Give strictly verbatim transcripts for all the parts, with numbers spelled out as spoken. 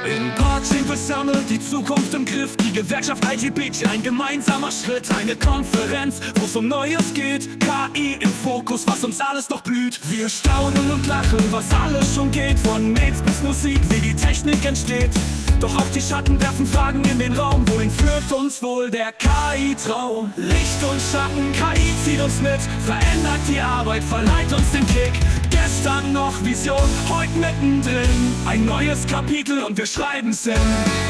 In Parching versammelt die Zukunft im Griff. Die Gewerkschaft I G B T, ein gemeinsamer Schritt. Eine Konferenz, wo es um Neues geht. K I im Fokus, was uns alles noch blüht. Wir staunen und lachen, was alles schon geht. Von Mates bis Musik, wie die Technik entsteht. Doch auch die Schatten werfen Fragen in den Raum. Wohin führt uns wohl der K I-Traum? Licht und Schatten, K I zieht uns mit. Verändert die Arbeit, verleiht uns den Kick. Gestern noch Vision, heute mittendrin. Ein neues Kapitel und wir schreiben's hin.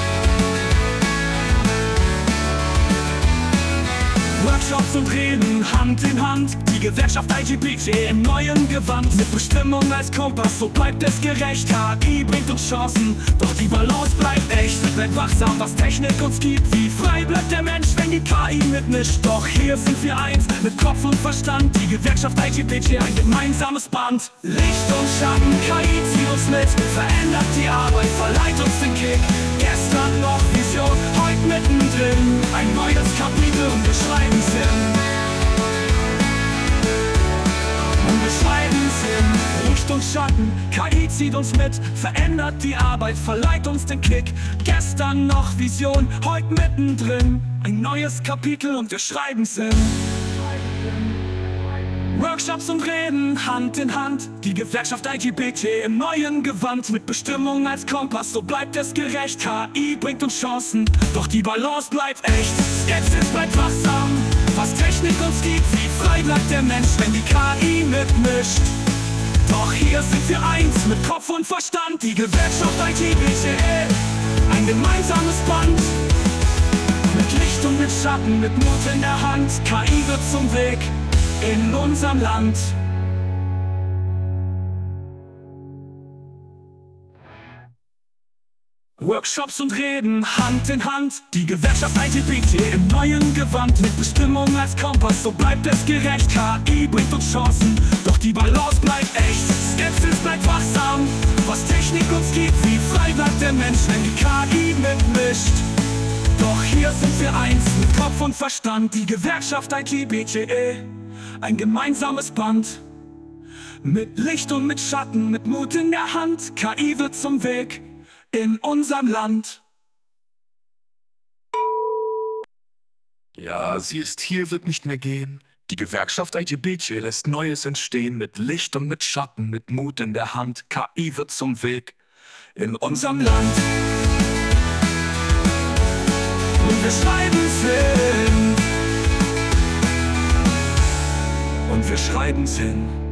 Workshops und Reden, Hand in Hand. Die Gewerkschaft I G B T im neuen Gewand. Mit Bestimmung als Kompass, so bleibt es gerecht. K I bringt uns Chancen, doch die Balance bleibt echt. Bleibt wachsam, was Technik uns gibt. Wie frei bleibt der Mensch, wenn die K I mitmischt? Doch hier sind wir eins, mit Kopf und Verstand. Die Gewerkschaft I G B T, ein gemeinsames Band. Licht und Schatten, K I zieht uns mit. Verändert die Arbeit, verleiht uns den Kick. Gestern noch Vision, heute mittendrin. Ein neues Kapitel und wir schreiben's hin. Und wir schreiben's hin. Licht und Schatten, K I zieht uns mit. Verändert die Arbeit, verleiht uns den Kick. Gestern noch Vision, heute mittendrin. Ein neues Kapitel und wir schreiben's hin. Workshops und Reden, Hand in Hand. Die Gewerkschaft I G B T im neuen Gewand. Mit Bestimmung als Kompass, so bleibt es gerecht. K I bringt uns Chancen, doch die Balance bleibt echt. Skepsis bleibt wachsam, was Technik uns gibt. Wie frei bleibt der Mensch, wenn die K I mitmischt? Doch hier sind wir eins, mit Kopf und Verstand. Die Gewerkschaft I G B T, ein gemeinsames Band. Mit Licht und mit Schatten, mit Mut in der Hand. K I wird zum Weg in unserem Land. Workshops und Reden, Hand in Hand. Die Gewerkschaft I G B T im neuen Gewand. Mit Bestimmung als Kompass, so bleibt es gerecht. K I bringt uns Chancen, doch die Balance bleibt echt. Skepsis bleibt wachsam, was Technik uns gibt. Wie frei bleibt der Mensch, wenn die K I mitmischt? Doch hier sind wir eins, mit Kopf und Verstand. Die Gewerkschaft I G B T, ein gemeinsames Band. Mit Licht und mit Schatten, mit Mut in der Hand. K I wird zum Weg in unserem Land. Ja, sie ist hier, wird nicht mehr gehen. Die Gewerkschaft I G B T lässt Neues entstehen. Mit Licht und mit Schatten, mit Mut in der Hand. K I wird zum Weg in unserem Land. Und wir schreiben's hin. Und wir schreiben's hin.